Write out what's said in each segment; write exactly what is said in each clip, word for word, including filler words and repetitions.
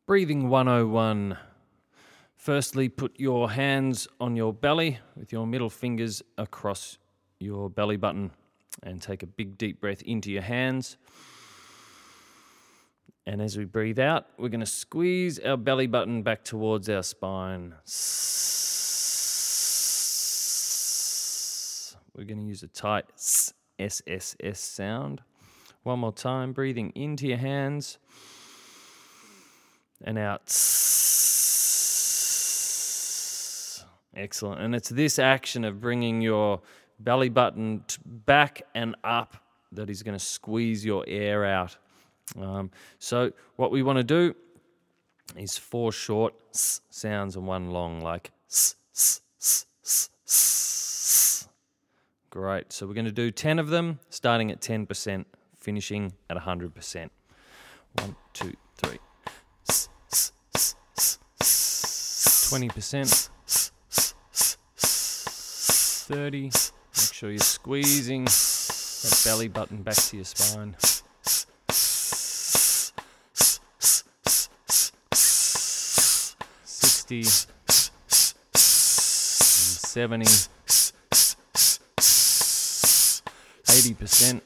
Breathing one oh one. Firstly, put your hands on your belly with your middle fingers across your belly button and take a big deep breath into your hands. And as we breathe out, we're going to squeeze our belly button back towards our spine. We're going to use a tight S S S sound. One more time, breathing into your hands and out. Excellent. And it's this action of bringing your belly button back and up that is going to squeeze your air out. Um, so what we want to do is four short s sounds and one long, like s, s, s, s, s. Great. So we're going to do ten of them, starting at ten percent, finishing at one hundred percent. One, two, three. S, s, s, s, s. twenty percent. thirty. Make sure you're squeezing that belly button back to your spine. sixty and seventy. eighty percent.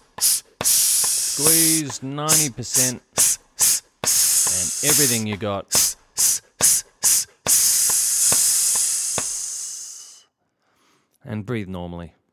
Squeeze ninety percent. And everything you got. And breathe normally.